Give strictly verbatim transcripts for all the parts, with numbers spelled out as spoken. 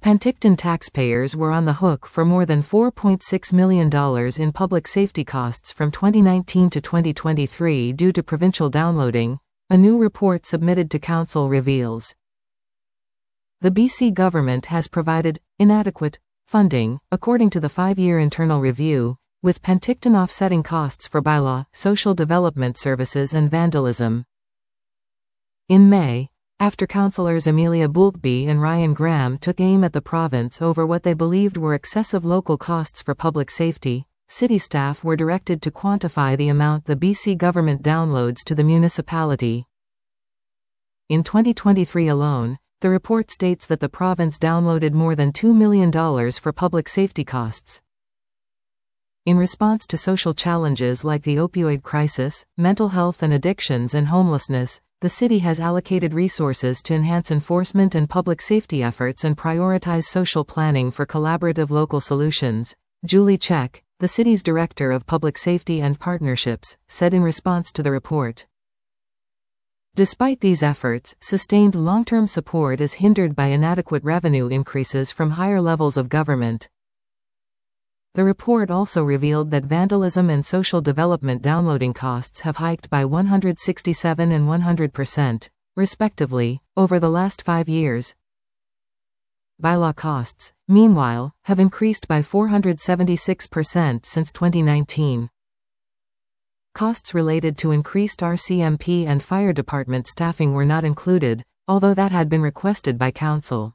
Penticton taxpayers were on the hook for more than four point six million dollars in public safety costs from twenty nineteen to twenty twenty-three due to provincial downloading, a new report submitted to Council reveals. The B C government has provided inadequate funding, according to the five-year internal review, with Penticton offsetting costs for bylaw, social development services and vandalism. In May, after councillors Amelia Boultby and Ryan Graham took aim at the province over what they believed were excessive local costs for public safety, city staff were directed to quantify the amount the B C government downloads to the municipality. In twenty twenty-three alone, the report states that the province downloaded more than two million dollars for public safety costs. In response to social challenges like the opioid crisis, mental health and addictions and homelessness, the city has allocated resources to enhance enforcement and public safety efforts and prioritize social planning for collaborative local solutions, Julie Check, the city's Director of Public Safety and Partnerships, said in response to the report. Despite these efforts, sustained long-term support is hindered by inadequate revenue increases from higher levels of government. The report also revealed that vandalism and social development downloading costs have hiked by one hundred sixty-seven and one hundred percent, respectively, over the last five years. Bylaw costs, meanwhile, have increased by four hundred seventy-six percent since twenty nineteen. Costs related to increased R C M P and fire department staffing were not included, although that had been requested by Council.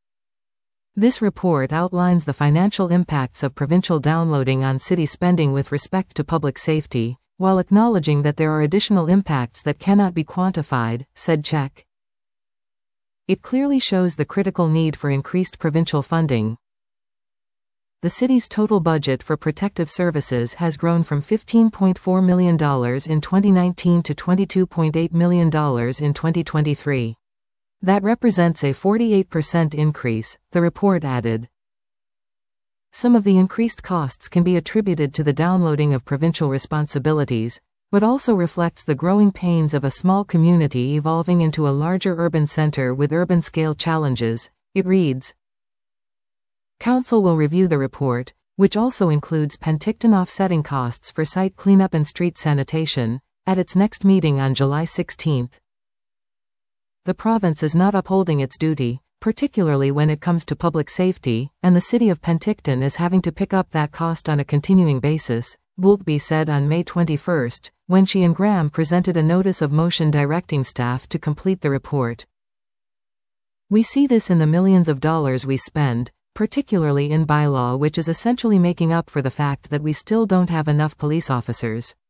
This report outlines the financial impacts of provincial downloading on city spending with respect to public safety, while acknowledging that there are additional impacts that cannot be quantified, said Check. It clearly shows the critical need for increased provincial funding. The city's total budget for protective services has grown from fifteen point four million dollars in twenty nineteen to twenty-two point eight million dollars in twenty twenty-three. That represents a forty-eight percent increase, the report added. Some of the increased costs can be attributed to the downloading of provincial responsibilities, but also reflects the growing pains of a small community evolving into a larger urban center with urban-scale challenges, it reads. Council will review the report, which also includes Penticton offsetting costs for site cleanup and street sanitation, at its next meeting on July sixteenth. The province is not upholding its duty, particularly when it comes to public safety, and the city of Penticton is having to pick up that cost on a continuing basis, Boultby said on May twenty-first, when she and Graham presented a notice of motion directing staff to complete the report. We see this in the millions of dollars we spend, particularly in bylaw, which is essentially making up for the fact that we still don't have enough police officers.